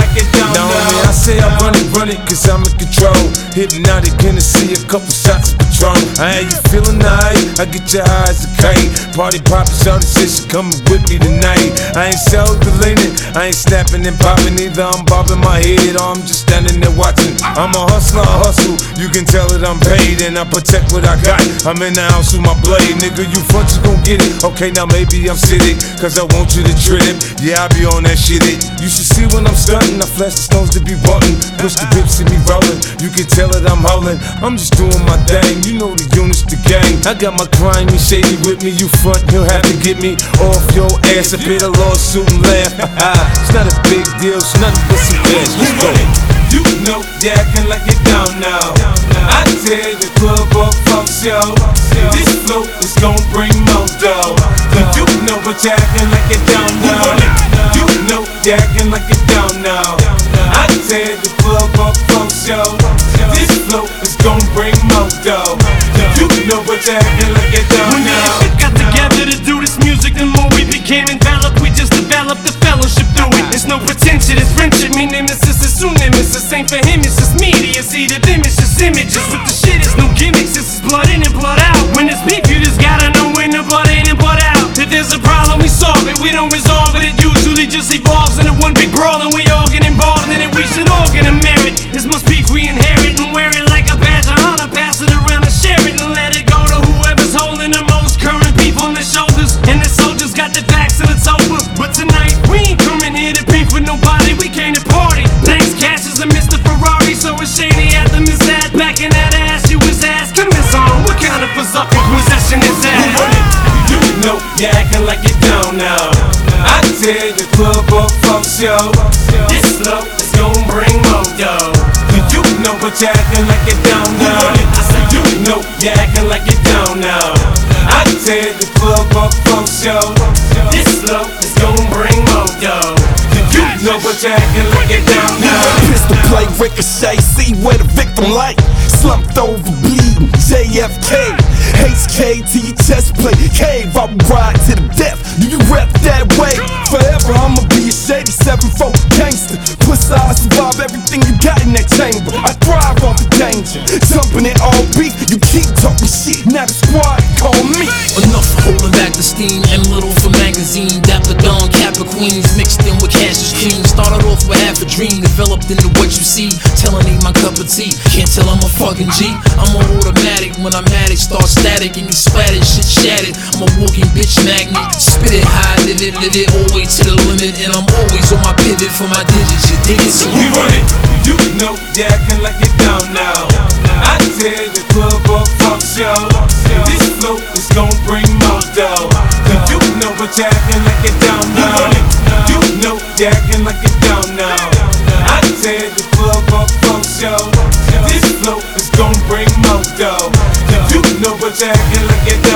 like you don't know. Man, I say I run it, cause I'm in control. Hypnotic Hennessy, a couple shots of Patron. I ain't you feeling nice, I get your eyes to kite. Party poppin', shawty said she coming with me tonight. I ain't self-deleting, I ain't snapping and popping either. I'm bobbing my head or I'm just standing there watching. I'm a hustler, I hustle, you can tell that I'm paid. And I protect what I got, I'm in the house with my blade. Nigga, you front, you gon' get it. Okay, now maybe I'm sitting, cause I want you to trip. Yeah, I be on that shit. You should see when I'm stunting, I flash the stones to be wanting. Push the whip, see me rolling, you can tell that I'm holding. I'm just doing my thing, you know the units, the gang. I got my grimy shady with me, you front, he'll have to get me off your ass. I paid a lawsuit and laugh. It's not a big deal, it's nothing but some cash. Let's go. You know you acting like you don't know. I tear the club up from show. This flow is gon' bring more dough. You know what you acting like you don't know. You know you acting like you don't know. I tear the club up from show. This flow is gon' bring more dough. You know what you acting like you don't know. When we got together to do this music, the more we became enveloped. We just developed the fellowship through it. There's no pretension, it's friendship. Me nemesis is soon nemesis. Ain't for him, it's just media. It's either them, it's just images. With the shit, it's no gimmicks. This is blood in and blood out. When it's beef, you just gotta know when the blood in and blood out. If there's a problem, we solve it. We don't resolve it. It usually just evolves into one big brawl, and we all get involved in it. We should all get a merit. This must beef we inherit and wear it like a badge of honor. Pass it around and share it and let it go to whoever's holding the most current beef on their shoulders. And the soldiers got their backs and it's over. But tonight we ain't coming here to beef with nobody. We came to party. Thanks, Cash is a Mr. Ferrari, so it's shady at the Miss Ad. Back in that ass, you was asking Miss on what kind of berserker possession is that? You know you acting like you don't know. I tear the club up from show. This flow is gon' bring more dough. You know what you acting like you don't know. I said you know you acting like you don't know. I tear the club up from show. This flow is gon' bring more dough. You know what you acting like you don't know. Pistol play, ricochet, see where the victim like. Slumped over, bleeding, JFK. HK to your chest plate, cave, I will ride to the death. Do you rep that way? Forever I'ma be a shady 7-4 gangster. Plus I survive everything you got in that chamber. I thrive off the danger, jumping in all beat. You keep talking shit, now the squad call me. Enough holding back the steam, M little for magazine. Dapper Dawn, Kappa Queens, mixed in with Cassius King. Started off with half a dream, developed into what you see. Telling ain't my cup of tea, can't tell I'm a fucking G. I'm an automatic, when I'm at it, start static and you splattered, shit shattered. I'm a walking bitch magnet, spit it high, live it, all the way to the limit. And I'm always on my pivot for my digits, you dig it? So we run it, you know you acting like you don't know. I tear the club up from show. This flow is gon' bring more dough. You know what you acting like you don't know. You know you acting like you don't know. I tear the club up from show. This flow is gon' bring more dough. You know what you acting like you don't know.